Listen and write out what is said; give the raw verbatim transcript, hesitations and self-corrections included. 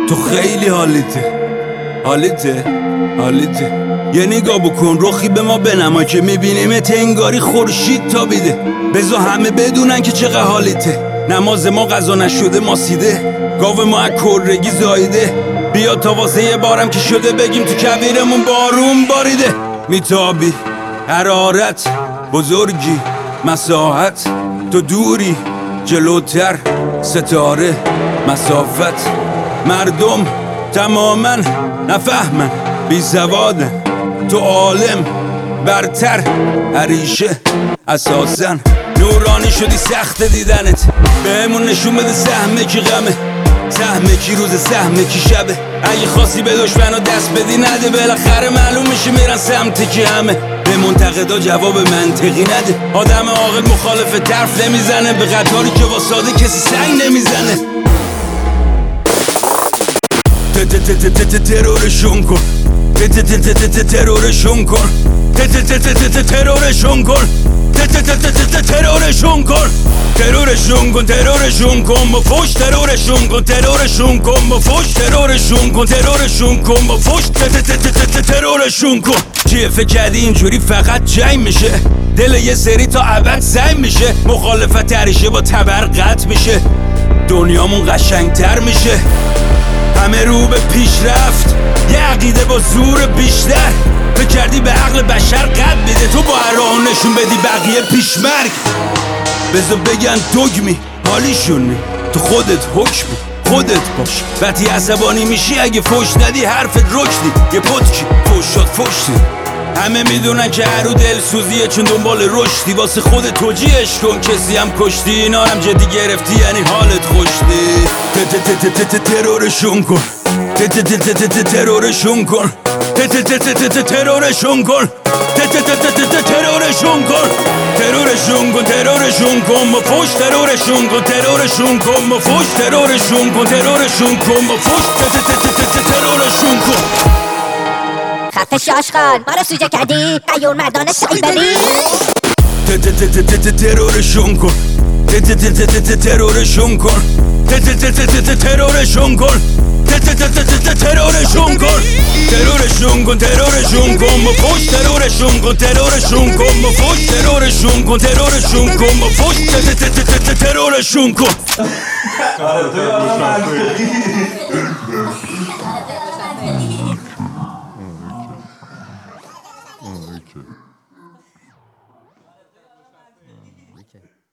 تو خیلی حالیته حالیته حالیته یه نگاه بکن رخی به ما بنما که میبینیمت انگاری خورشید تابیده. بذار همه بدونن که چقدر حالیته. نماز ما قضا نشده ماسیده، گاو ما از کرگی زایده. بیا تا واسه یه بارم که شده بگیم تو کویرمون بارون باریده. میتابی حرارت بزرگی مساحت، تو دوری جلوتر ستاره مسافت. مردم تماما نفهمن بی سوادن، تو عالم برتر هریشه اساسن. نورانی شدی سخت دیدنت، بهمون نشون بده سهمه کی غمه، سهمه کی روز سهمه کی شبه. اگه خواستی به دشمنا دست بدی نده، بالاخره معلوم میشه میرن سمت کی همه. به منتقدا جواب منطقی نده، آدم عاقل مخالف طرف نمیزنه، به قطاری که واساده کسی سنگ نمیزنه. ترورشون کن ترورشون کن ترورشون کن ترورشون کن ترورشون کن ترورشون کن با فوش ترورشون کن ترورشون کن با فوش ترورشون کن ترورشون کن با فوش ترورشون کن. چیه فکر کردی اینجوری فقط جنگ میشه؟ دل یه سری تا ابد سنگ میشه، مخالفت تریشه با تبر قطع میشه، دنیامون قشنگتر میشه. همه رو به پیشرفت، یه عقیده با زور بیشتر. فکر کردی به عقل بشر قد میده، تو با هر راه نشون بدی بقیه پیشمرگ. بذار بگن دگمی حالیشونی، تو خودت حکمی خودت باش. وقتی عصبانی میشی اگه فوش ندی حرفت رکدی، یه پتکی فوش شد فوشتی. همه میدونن که هرو دل سوزیه چون دنبال رشدی، واسه خودت توجیهش کن کسی هم کشتی. اینا هم جدی گرفتی یعنی حالت خوشتی. ترورشون کن ترورشون کن ترورشون کن ترورشون کن ترورشون کن ترورشون کن با فوش ترورشون کن ترورشون کن با فوش ترورشون کن ترورشون کن با فوش ترورشون کن. خفش آشغال ما رو سوجه کردی، قیور مردانه سعی ببین. ترورشون کن ترورشون کن ترورشون کن ترورشون کن ترورشون کن ترورشون کن با فوش ترورشون کن ترورشون کن با فوش ترورشون کن ترورشون کن با فوش ترورشون کن. Okay.